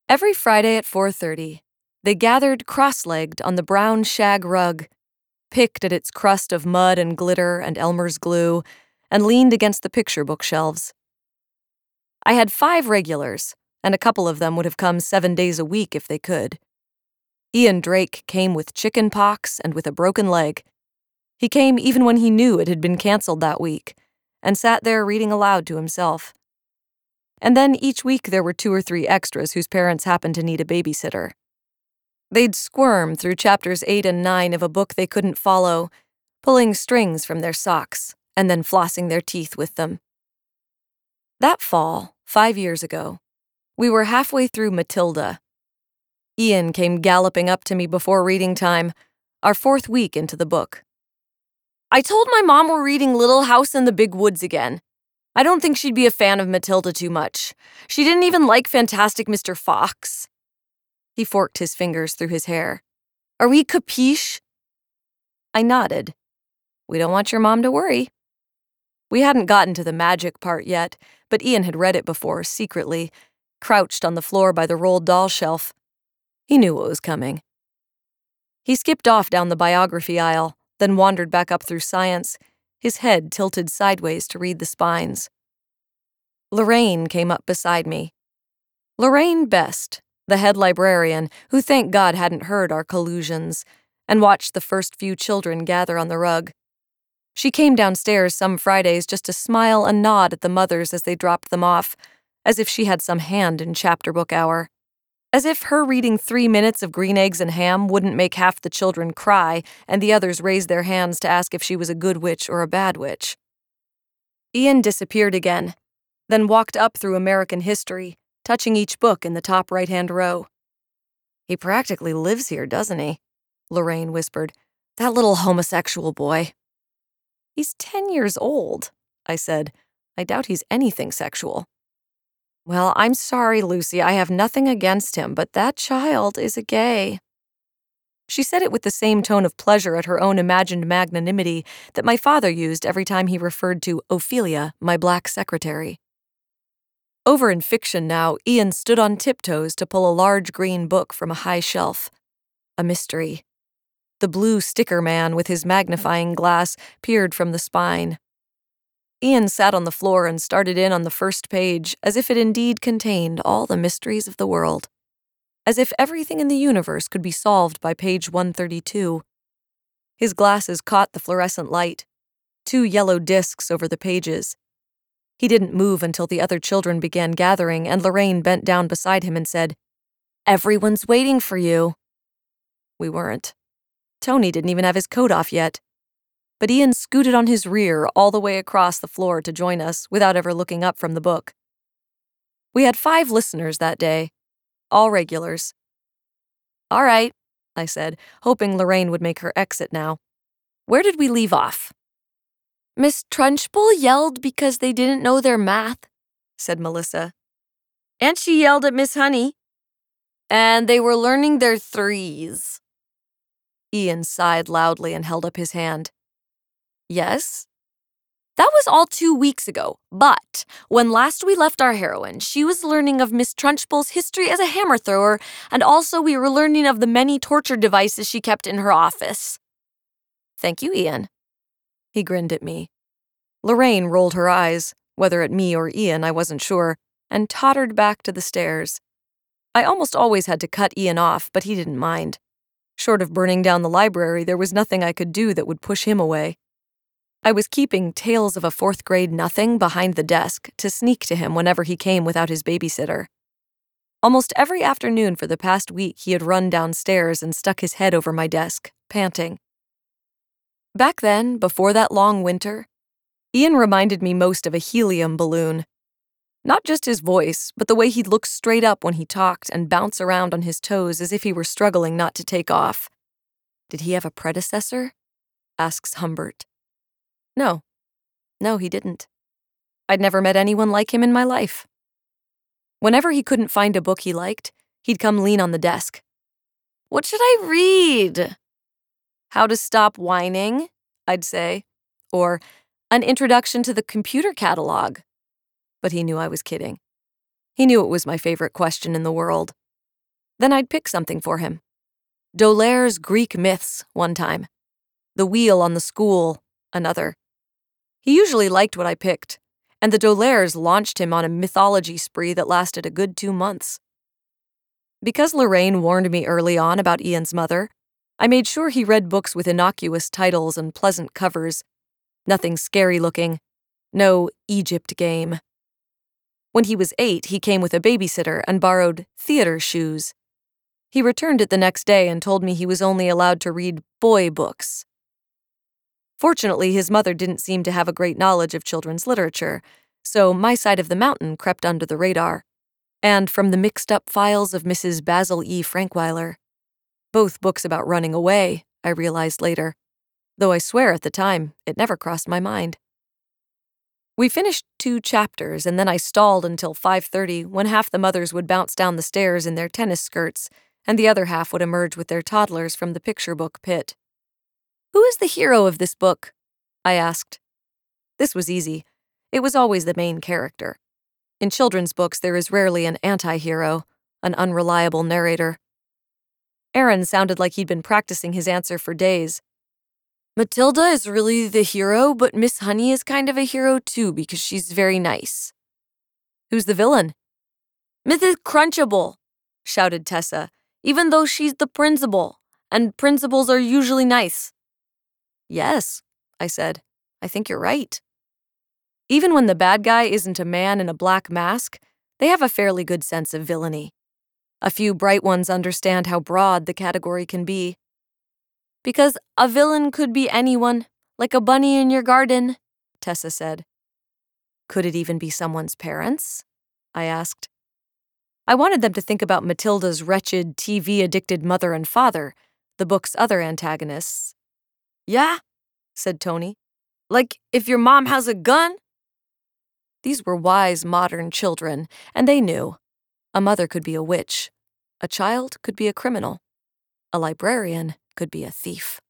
Every Friday at 4:30, they gathered cross-legged on the brown shag rug, picked at its crust of mud and glitter and Elmer's glue, and leaned against the picture bookshelves. I had 5 regulars, and a couple of them would have come 7 days a week if they could. Ian Drake came with chicken pox and with a broken leg. He came even when he knew it had been canceled that week, and sat there reading aloud to himself. And then each week there were 2 or 3 extras whose parents happened to need a babysitter. They'd squirm through chapters 8 and 9 of a book they couldn't follow, pulling strings from their socks and then flossing their teeth with them. That fall, 5 years ago, we were halfway through Matilda. Ian came galloping up to me before reading time, our 4th week into the book. "I told my mom we're reading Little House in the Big Woods again. I don't think she'd be a fan of Matilda too much. She didn't even like Fantastic Mr. Fox." He forked his fingers through his hair. "Are we capiche?" I nodded. "We don't want your mom to worry." We hadn't gotten to the magic part yet, but Ian had read it before, secretly, crouched on the floor by the rolled doll shelf. He knew what was coming. He skipped off down the biography aisle, then wandered back up through science, his head tilted sideways to read the spines. Lorraine came up beside me. Lorraine Best, the head librarian, who thank God hadn't heard our collusions, and watched the first few children gather on the rug. She came downstairs some Fridays just to smile and nod at the mothers as they dropped them off, as if she had some hand in chapter book hour. As if her reading 3 minutes of Green Eggs and Ham wouldn't make half the children cry and the others raise their hands to ask if she was a good witch or a bad witch. Ian disappeared again, then walked up through American history, touching each book in the top right-hand row. "He practically lives here, doesn't he?" Lorraine whispered. "That little homosexual boy." "He's 10 years old," I said. "I doubt he's anything sexual." "Well, I'm sorry, Lucy, I have nothing against him, but that child is a gay." She said it with the same tone of pleasure at her own imagined magnanimity that my father used every time he referred to Ophelia, my black secretary. Over in fiction now, Ian stood on tiptoes to pull a large green book from a high shelf. A mystery. The blue sticker man with his magnifying glass peered from the spine. Ian sat on the floor and started in on the first page as if it indeed contained all the mysteries of the world. As if everything in the universe could be solved by page 132. His glasses caught the fluorescent light, 2 yellow discs over the pages. He didn't move until the other children began gathering and Lorraine bent down beside him and said, "Everyone's waiting for you." We weren't. Tony didn't even have his coat off yet. But Ian scooted on his rear all the way across the floor to join us without ever looking up from the book. We had 5 listeners that day, all regulars. "All right," I said, hoping Lorraine would make her exit now. "Where did we leave off?" "Miss Trunchbull yelled because they didn't know their math," said Melissa. "And she yelled at Miss Honey. And they were learning their 3s. Ian sighed loudly and held up his hand. "Yes?" "That was all 2 weeks ago, but when last we left our heroine, she was learning of Miss Trunchbull's history as a hammer thrower, and also we were learning of the many torture devices she kept in her office." "Thank you, Ian." He grinned at me. Lorraine rolled her eyes, whether at me or Ian I wasn't sure, and tottered back to the stairs. I almost always had to cut Ian off, but he didn't mind. Short of burning down the library, there was nothing I could do that would push him away. I was keeping Tales of a 4th Grade Nothing behind the desk to sneak to him whenever he came without his babysitter. Almost every afternoon for the past week, he had run downstairs and stuck his head over my desk, panting. Back then, before that long winter, Ian reminded me most of a helium balloon. Not just his voice, but the way he'd look straight up when he talked and bounce around on his toes as if he were struggling not to take off. "Did he have a predecessor?" asks Humbert. No, he didn't. I'd never met anyone like him in my life. Whenever he couldn't find a book he liked, he'd come lean on the desk. "What should I read?" "How to Stop Whining," I'd say, or "An Introduction to the Computer Catalog." But he knew I was kidding. He knew it was my favorite question in the world. Then I'd pick something for him. D'Aulaire's Greek Myths one time. The Wheel on the School another. He usually liked what I picked, and the D'Aulaire's launched him on a mythology spree that lasted a good 2 months. Because Lorraine warned me early on about Ian's mother, I made sure he read books with innocuous titles and pleasant covers. Nothing scary looking. No Egypt Game. When he was 8, he came with a babysitter and borrowed theater shoes. He returned it the next day and told me he was only allowed to read boy books. Fortunately, his mother didn't seem to have a great knowledge of children's literature, so My Side of the Mountain crept under the radar, and From the Mixed-Up Files of Mrs. Basil E. Frankweiler. Both books about running away, I realized later, though I swear at the time it never crossed my mind. We finished 2 chapters, and then I stalled until 5:30 when half the mothers would bounce down the stairs in their tennis skirts, and the other half would emerge with their toddlers from the picture book pit. "Who is the hero of this book?" I asked. This was easy. It was always the main character. In children's books, there is rarely an anti-hero, an unreliable narrator. Aaron sounded like he'd been practicing his answer for days. "Matilda is really the hero, but Miss Honey is kind of a hero too because she's very nice." "Who's the villain?" "Mrs. Crunchable," shouted Tessa, "even though she's the principal, and principals are usually nice." "Yes," I said, "I think you're right." Even when the bad guy isn't a man in a black mask, they have a fairly good sense of villainy. A few bright ones understand how broad the category can be. "Because a villain could be anyone, like a bunny in your garden," Tessa said. "Could it even be someone's parents?" I asked. I wanted them to think about Matilda's wretched, TV-addicted mother and father, the book's other antagonists. "Yeah," said Tony. "Like if your mom has a gun?" These were wise, modern children, and they knew. A mother could be a witch. A child could be a criminal. A librarian could be a thief.